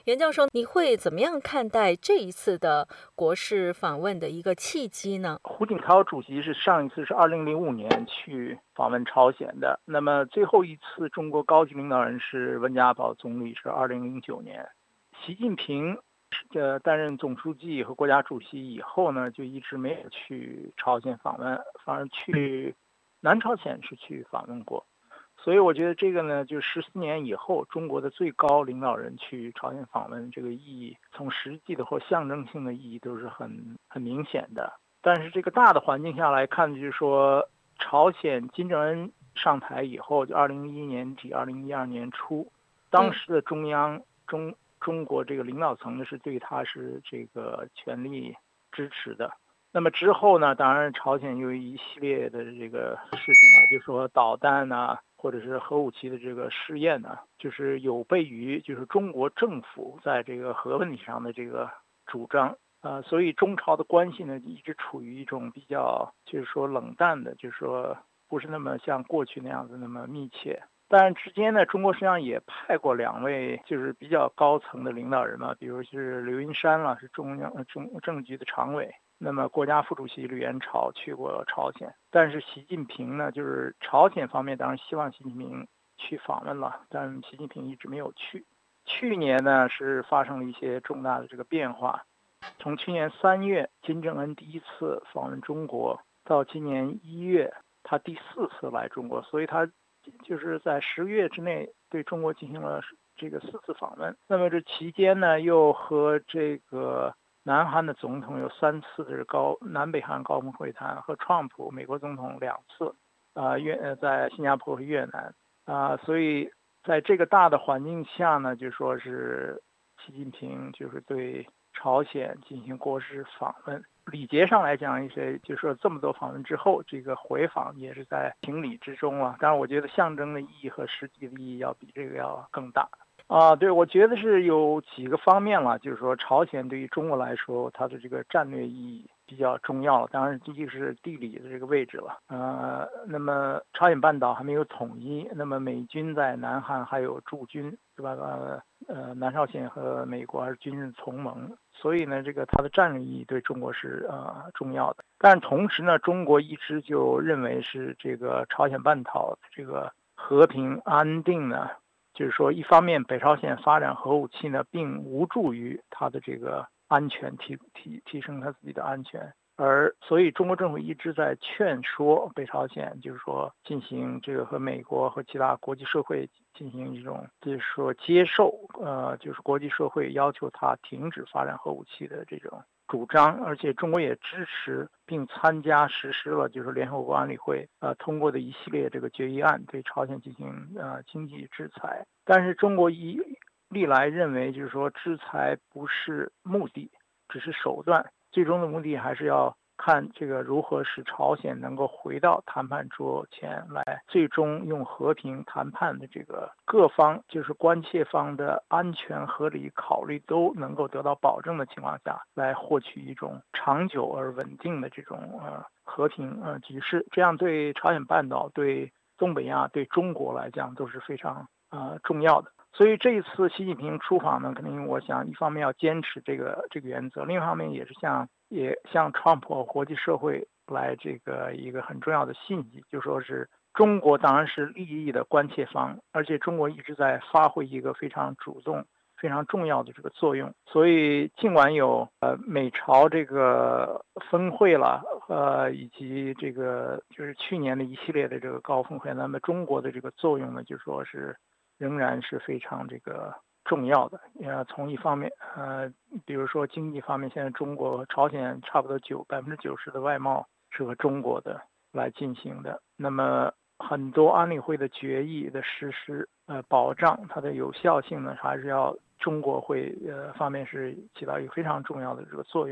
袁教授，你会怎么样看待这一次的国事访问的一个契机呢？ 胡锦涛主席是上一次是2005年去访问朝鲜的，那么最后一次中国高级领导人是温家宝总理，是2009年。习近平担任总书记和国家主席以后呢，就一直没有去朝鲜访问，反而去南朝鲜是去访问过。所以我觉得这个呢，就14年以后，中国的最高领导人去朝鲜访问，这个意义从实际的或象征性的意义都是很明显的。但是这个大的环境下来看，就是说，朝鲜金正恩上台以后，就2011年底、2012年初，当时的中国这个领导层呢是对他是这个全力支持的。那么之后呢，当然朝鲜有一系列的这个事情啊，就说导弹啊，或者是核武器的这个试验呢，就是有悖于就是中国政府在这个核问题上的这个主张。所以中朝的关系呢，一直处于一种比较，就是说冷淡的，就是说不是那么像过去那样子那么密切。但是之间呢，中国实际上也派过2位就是比较高层的领导人嘛，比如是刘云山了，是中央政治局的常委。那么国家副主席吕元朝去过朝鲜，但是习近平呢，就是朝鲜方面当然希望习近平去访问了，但习近平一直没有去。去年呢是发生了一些重大的这个变化。从去年3月金正恩第一次访问中国，到今年1月他第4次来中国，所以他就是在10个月之内对中国进行了这个4次访问。那么这期间呢，又和这个南韩的总统有3次的南北韩高峰会谈，和川普美国总统2次，在新加坡和越南所以在这个大的环境下呢，就说是习近平就是对朝鲜进行国事访问。礼节上来讲，就说这么多访问之后，这个回访也是在情理之中了。当然，我觉得象征的意义和实际的意义要比这个要更大。对，我觉得是有几个方面了，就是说朝鲜对于中国来说，它的这个战略意义比较重要。当然，第一个是地理的这个位置了。那么朝鲜半岛还没有统一，那么美军在南韩还有驻军，是吧？南朝鲜和美国还是军事同盟，所以呢，这个它的战略意义对中国是重要的。但是同时呢，中国一直就认为是这个朝鲜半岛这个和平安定呢。就是说，一方面北朝鲜发展核武器呢，并无助于它的这个安全提升它自己的安全，所以中国政府一直在劝说北朝鲜，就是说进行这个和美国和其他国际社会进行一种，就是说接受就是国际社会要求它停止发展核武器的这种主张，而且中国也支持并参加实施了就是联合国安理会通过的一系列这个决议案，对朝鲜进行经济制裁。但是中国历来认为，就是说制裁不是目的，只是手段，最终的目的还是要看这个如何使朝鲜能够回到谈判桌前来，最终用和平谈判的这个各方，就是关切方的安全合理考虑都能够得到保证的情况下，来获取一种长久而稳定的这种和平局势。这样对朝鲜半岛、对东北亚、对中国来讲都是非常重要的。所以这一次习近平出访呢，肯定我想一方面要坚持这个原则，另一方面也向川普和国际社会来这个一个很重要的信息，就说是中国当然是利益的关切方，而且中国一直在发挥一个非常主动、非常重要的这个作用。所以尽管有美朝这个峰会了，以及这个就是去年的一系列的这个高峰会，那么中国的这个作用呢，就说是仍然是非常这个重要的。从一方面，比如说经济方面，现在中国朝鲜差不多90%的外贸是和中国的来进行的。那么很多安理会的决议的实施，保障它的有效性呢，还是要中国会方面是起到一个非常重要的这个作用的。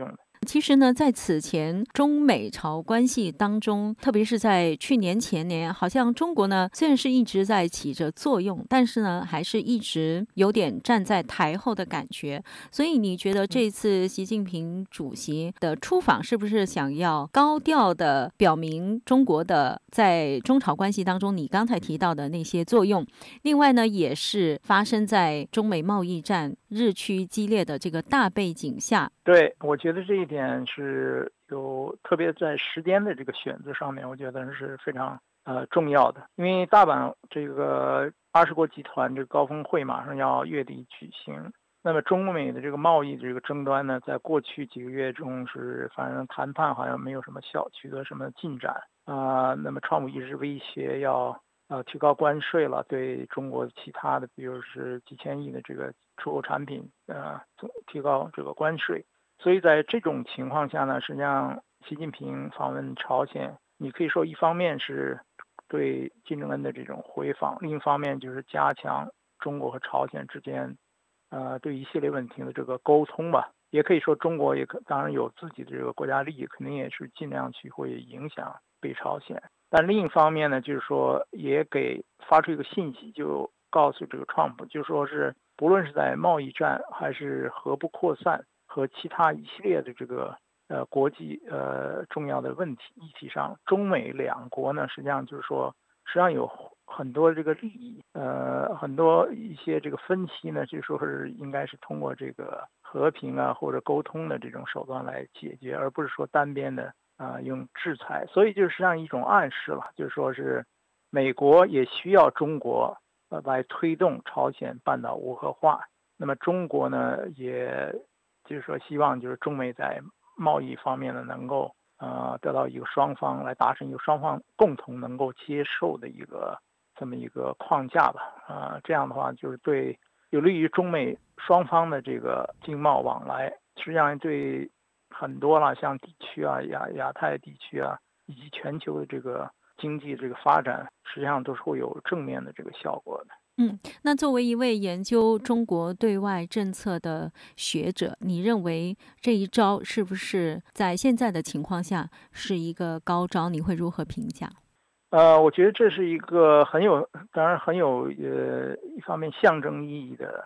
其实呢，在此前中美朝关系当中，特别是在去年前年，好像中国呢虽然是一直在起着作用，但是呢还是一直有点站在台后的感觉。所以你觉得这次习近平主席的出访是不是想要高调的表明中国的在中朝关系当中你刚才提到的那些作用？另外呢，也是发生在中美贸易战日趋激烈的这个大背景下。 对，我觉得这一点是有，特别在时间的这个选择上面，我觉得是非常重要的。因为大阪这个20国集团这个高峰会马上要月底举行，那么中美的这个贸易这个争端呢，在过去几个月中是反正谈判好像没有什么取得什么进展那么川普一直威胁要提高关税了，对中国其他的比如是几千亿的这个出口产品提高这个关税。所以在这种情况下呢，实际上习近平访问朝鲜，你可以说一方面是对金正恩的这种回访，另一方面就是加强中国和朝鲜之间对一系列问题的这个沟通吧。也可以说中国当然有自己的这个国家利益，肯定也是尽量去会影响北朝鲜。但另一方面呢，就是说也发出一个信息，就告诉这个川普，就说是不论是在贸易战还是核不扩散和其他一系列的这个国际重要的议题上，中美两国呢，实际上就是说实际上有很多这个利益很多一些这个分歧呢，就说是应该是通过这个和平或者沟通的这种手段来解决，而不是说单边的用制裁。所以就是实际上一种暗示了，就是说是美国也需要中国来推动朝鲜半岛无核化。那么中国呢，也就是说希望就是中美在贸易方面呢能够得到一个双方来达成一个双方共同能够接受的这么一个框架吧。这样的话就是有利于中美双方的这个经贸往来，实际上对很多了像地区亚太地区以及全球的这个经济这个发展，实际上都是会有正面的这个效果的。 那作为一位研究中国对外政策的学者，你认为这一招是不是在现在的情况下是一个高招？你会如何评价？ 我觉得这是一个当然很有一方面象征意义的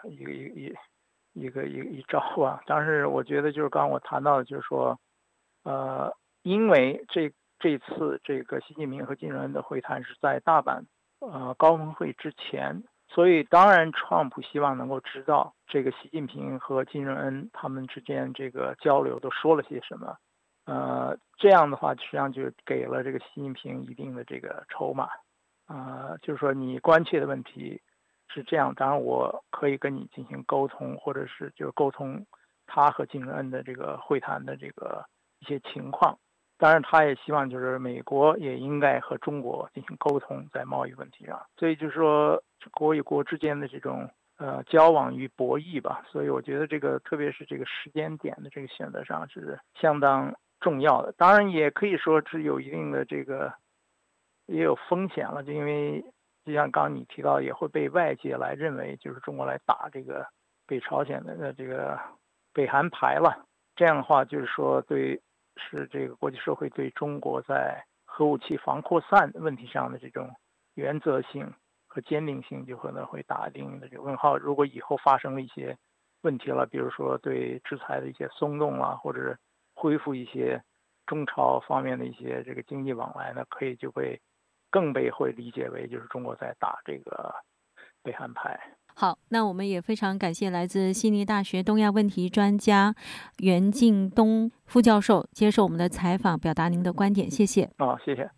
一招但是我觉得就是刚刚我谈到的，就是说因为这次这个习近平和金正恩的会谈是在大阪高峰会之前，所以当然川普希望能够知道这个习近平和金正恩他们之间这个交流都说了些什么。这样的话实际上就给了这个习近平一定的这个筹码。就是说你关切的问题是这样，当然我可以跟你进行沟通，或者是就是沟通他和金正恩的这个会谈的这个一些情况。当然他也希望就是美国也应该和中国进行沟通在贸易问题上，所以就是说国与国之间的这种交往与博弈吧。所以我觉得这个特别是这个时间点的这个选择上是相当重要的。当然也可以说是有一定的这个也有风险了，就因为就像刚刚你提到，也会被外界来认为就是中国来打这个北朝鲜的这个北韩牌了。这样的话就是说是这个国际社会对中国在核武器防扩散问题上的这种原则性和坚定性就可能会打一定的这个问号。如果以后发生了一些问题了，比如说对制裁的一些松动或者恢复一些中朝方面的一些这个经济往来呢，就会理解为就是中国在打这个北韩牌。 好，那我们也非常感谢来自悉尼大学东亚问题专家袁敬东副教授接受我们的采访，表达您的观点，谢谢。 谢谢。